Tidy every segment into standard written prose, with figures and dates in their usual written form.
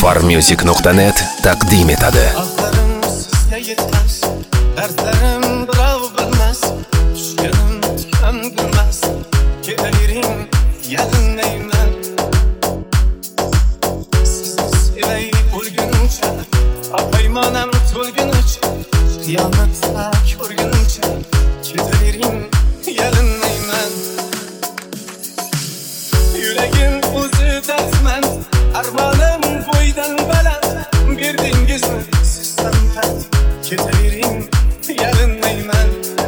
farmusic.net taqdim etadi. Aqlarim sizga yetmas, dardlarim birov bilmas, tushganim ham bilmas, ketavering yalinmayman. Sizni sevay o'lguncha, paymonam to'lguncha, qiyomatda ko'rguncha, ketavering yalinmayman. Yuragim o'zi dardmand, armonim bo'ydan baland, berdingizmi siz san'at, ketavering yalinmayman.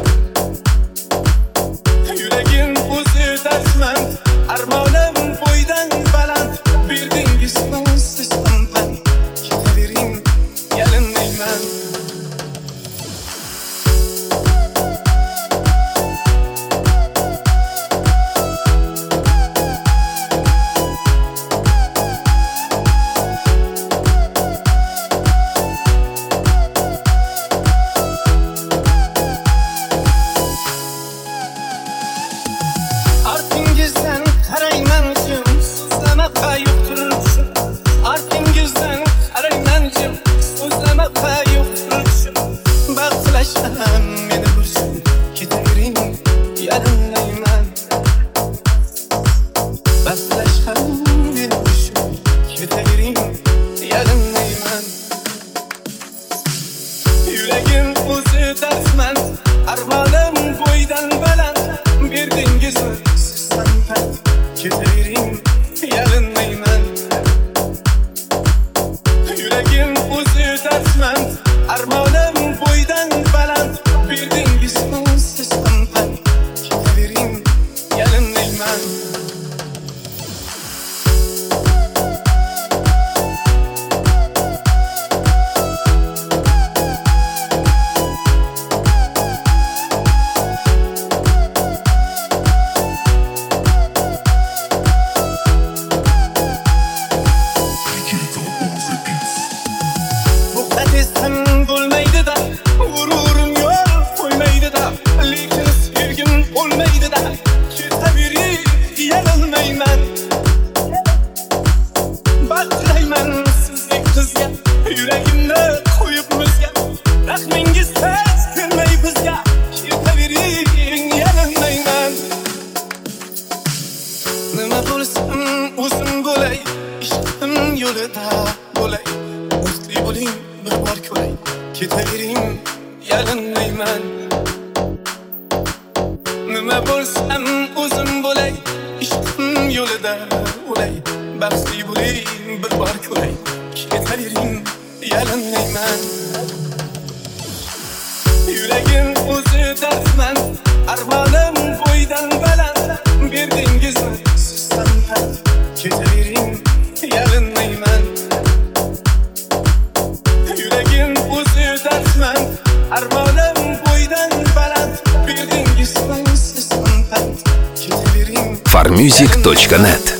Yuragim o'zi dardmand, armonim bo'ydan baland, berdingizmi siz san'at, ketavering yalinmayman. Artingizdan qarayman jim, so'zlama qayoq turishim. Artingizdan qarayman jim, so'zlama qayoq turishim. Baxtlasham meni ursin, ketavering yalinmayman. Baxtlasham meni ursin, ketavering yalinmayman. Yuragim o'zi dardmand, armonim bo'ydan baland, berdingizmi siz san'at, ketavering yalinmayman. Yuragim o'zi dardmand, armonim bo'ydan baland, berdingizmi siz san'at, ketavering yalinmayman. Desem bo'lmaydi-da, g'ururim yo'l qo'ymaydi-da, lekin sevgim o'lmaydi-da, ketavering yalinmayman. Baxtlayman sizga qizga, yuragimni qo'yib muzga, rahmingiz hech kelmay bizga, ketavering yalinmayman. Nima bo'lsam o'zim bo'lay, ishqim yo'lida bo'lay, baxtli bo'ling bir bor ko'ray, ketavering yalinmayman. Nima bo'lsam o'zim bo'lay, ishqim yo'lida bo'lay, baxtli bo'ling bir bor ko'ray, ketavering yalinmayman. Yuragim o'zi dardmand, armonim bo'ydan baland, berdingizmi siz san'at, ketavering yalinmayman. Yuragim o'zi dardmand, armonim bo'ydan baland, berdingizmi siz san'at, ketavering farmusic.net